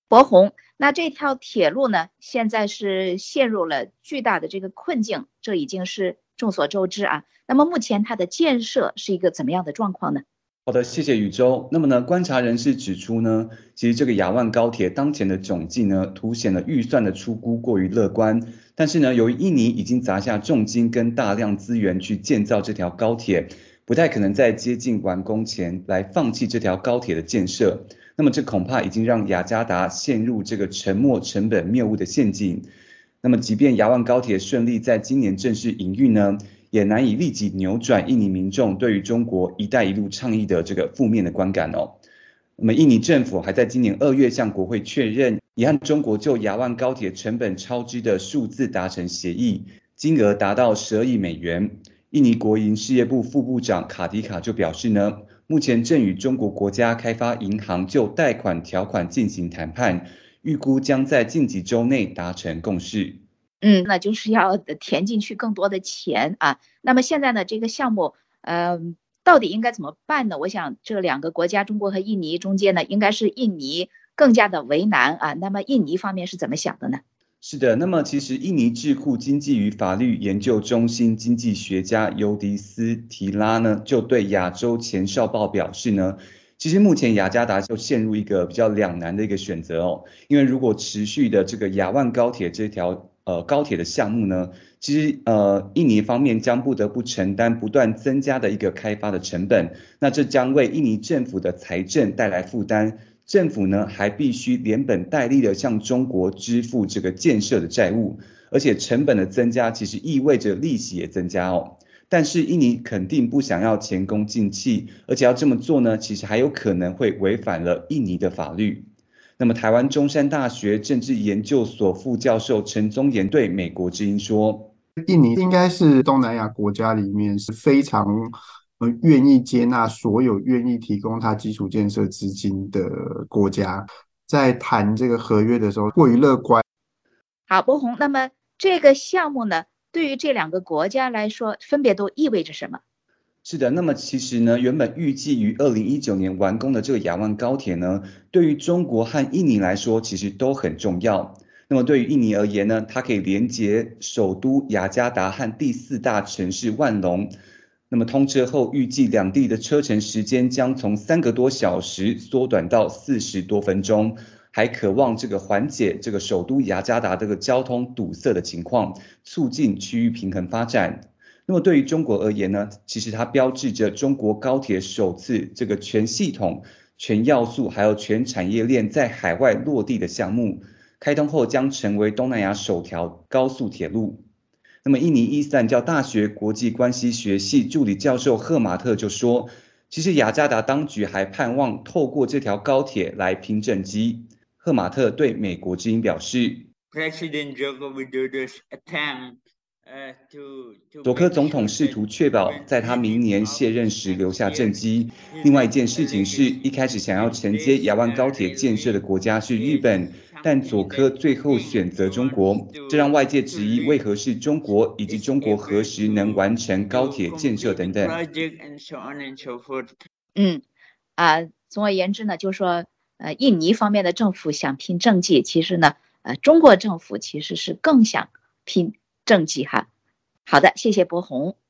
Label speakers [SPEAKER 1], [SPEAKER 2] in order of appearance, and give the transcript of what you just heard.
[SPEAKER 1] 博宏，那这条铁路呢，现在是陷入了巨大的这个困境，这已经是众所周知啊。那么目前它的建设是一个怎么样的状况呢？
[SPEAKER 2] 好的，谢谢宇宙。那么呢，观察人士指出呢，其实这个亚万高铁当前的总计呢，凸显了预算的初估过于乐观。但是呢，由于印尼已经砸下重金跟大量资源去建造这条高铁，不太可能在接近完工前来放弃这条高铁的建设。那么这恐怕已经让雅加达陷入这个沉没成本谬误的陷阱。那么即便亚万高铁顺利在今年正式营运呢，也难以立即扭转印尼民众对于中国"一带一路"倡议的这个负面的观感哦。那么印尼政府还在今年2月向国会确认，已和中国就亚万高铁成本超支的数字达成协议，金额达到$12亿。印尼国营事业部副部长卡迪卡就表示呢，目前正与中国国家开发银行就贷款条款进行谈判，预估将在近几周内达成共识。
[SPEAKER 1] 那就是要填进去更多的钱啊。那么现在呢，这个项目，到底应该怎么办呢？我想这两个国家，中国和印尼中间呢，应该是印尼更加的为难啊。那么印尼方面是怎么想的呢？
[SPEAKER 2] 是的，那么其实印尼智库经济与法律研究中心经济学家尤迪斯提拉呢，就对亚洲前哨报表示呢，其实目前雅加达就陷入一个比较两难的一个选择哦，因为如果持续的这个亚万高铁这条高铁的项目呢，其实印尼方面将不得不承担不断增加的一个开发的成本，那这将为印尼政府的财政带来负担。政府呢还必须连本带利的向中国支付这个建设的债务，而且成本的增加其实意味着利息也增加哦。但是印尼肯定不想要前功尽弃，而且要这么做呢，其实还有可能会违反了印尼的法律。那么台湾中山大学政治研究所副教授陈宗岩对美国之音说，
[SPEAKER 3] 印尼应该是东南亚国家里面是非常愿意接纳所有愿意提供它基础建设资金的国家，在谈这个合约的时候过于乐观。
[SPEAKER 1] 好，博宏，那么这个项目呢，对于这两个国家来说，分别都意味着什么？
[SPEAKER 2] 是的，那么其实呢，原本预计于2019年完工的这个亚万高铁呢，对于中国和印尼来说，其实都很重要。那么对于印尼而言呢，它可以连接首都雅加达和第4大城市万隆。那么通车后，预计两地的车程时间将从3个多小时缩短到40多分钟，还渴望这个缓解这个首都雅加达这个交通堵塞的情况，促进区域平衡发展。那么对于中国而言呢，其实它标志着中国高铁首次这个全系统、全要素还有全产业链在海外落地的项目，开通后将成为东南亚首条高速铁路。那么印尼伊斯兰教大学国际关系学系助理教授赫马特就说，其实雅加达当局还盼望透过这条高铁来平整机。赫马特对美国之音表示，佐科总统试图确保在他明年卸任时留下政绩。另外一件事情是，一开始想要承接亚万高铁建设的国家是日本，但佐科最后选择中国，这让外界质疑为何是中国，以及中国何时能完成高铁建设等等。
[SPEAKER 1] 总而言之呢，就是说，印尼方面的政府想拼政绩，其实呢，中国政府其实是更想拼政绩哈。好的，谢谢博宏。